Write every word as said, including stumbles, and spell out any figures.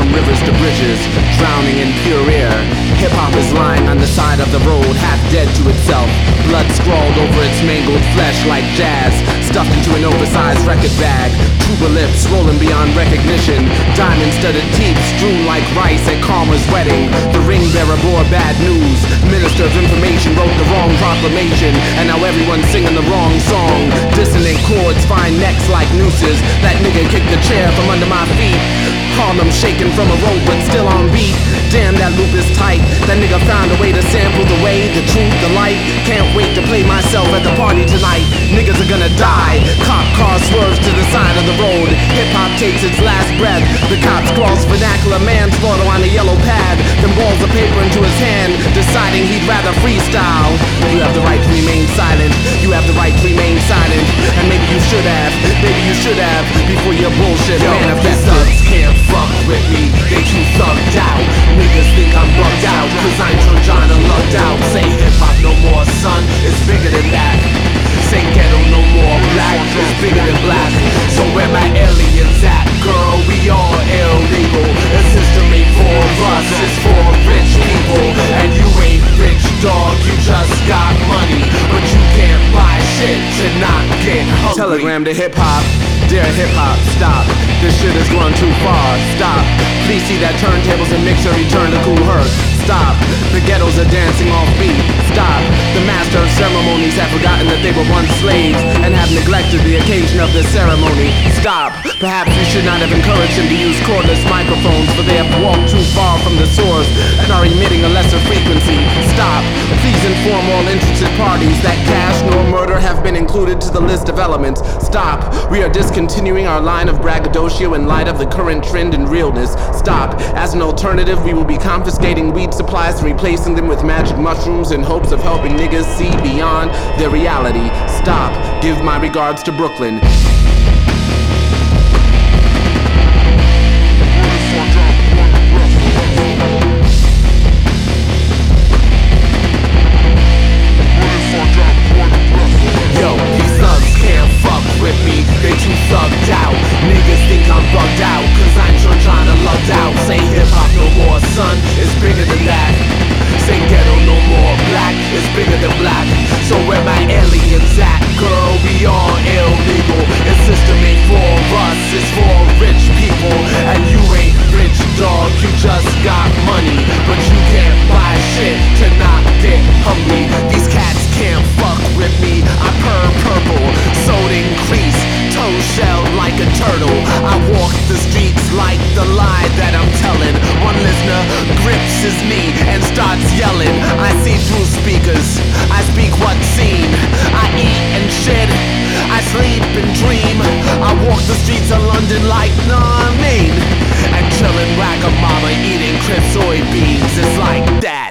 from rivers to bridges, drowning in pure air. Hip-hop is lying on the side of the road, half dead to itself. Blood scrawled over its mangled flesh like jazz, stuffed into an oversized record bag. Tuba lips rolling beyond recognition, diamond-studded teeth strewn like rice at Karma's wedding. The ring bearer bore bad news, minister of information wrote the wrong proclamation, and now everyone's singing the wrong song. Dissonant chords find necks like nooses. That nigga kicked the chair from under my feet. Harlem shaking from a rope but still on beat. Damn, that loop is tight. That nigga found a way to sample the way, the truth, the light. Can't wait to play myself at the party tonight. Niggas are gonna die. Cop car swerves to the side of the road. Hip-hop takes its last breath. The cop scrawls vernacular manslaughter on a yellow pad, then balls the paper into his hand, deciding he'd rather freestyle. You have the right to remain silent. You have the right to remain silent. And maybe you should have, maybe you should have, before your bullshit Yo, manifested. these thugs can't fuck with me, they too thugged out. Niggas think I'm bugged out, cause I'm trying to lugged out. Say hip-hop no more, son, it's bigger than that. Say ghetto no more, black, it's bigger than black. So where my aliens at, girl, we all illegal. The system ain't for us, it's for rich people. And you ain't rich, dog, you just got money, but you can't buy shit to not get hungry. Telegram to hip-hop, dear hip-hop, stop. This shit is going too far, stop. Please see that turntables and mixer return to Kool Herc. Stop, the ghettos are dancing off beat. Stop, the master of ceremonies have forgotten that they were once slaves and have neglected the occasion of the ceremony. Stop, perhaps you should not have encouraged them to use cordless microphones, for they have walked too far from the source and are emitting a lesser frequency. Stop, please inform all interested parties that cash nor murder have been included to the list of elements. Stop, we are discontinuing our line of braggadocio in light of the current trend in realness. Stop, as an alternative we will be confiscating weed supplies and replacing them with magic mushrooms in hopes of helping niggas see beyond their reality. Stop, give my regards to Brooklyn. Yo, these thugs can't fuck with me, they too thugged out. Niggas think I'm bugged out, cause I'm sure trying to lugged out. Say hip-hop no more, son, it's bigger than that. Say ghetto no more, black, it's bigger than black. So where my aliens at, girl, we all illegal. The system ain't for us, it's for rich people. And you ain't rich, dog, you just got money, but you can't buy shit to not get hungry. These cats can't fuck with me, I purr purple, sold increase, toe shelled like a turtle. I walk the streets like the lie that I'm telling. One listener grips his knee and starts yelling. I see through speakers, I speak what's seen. I eat and shit, I sleep and dream. I walk the streets of London like, nah, I mean, and chillin' Wagamama eating crisp soybeans. It's like that.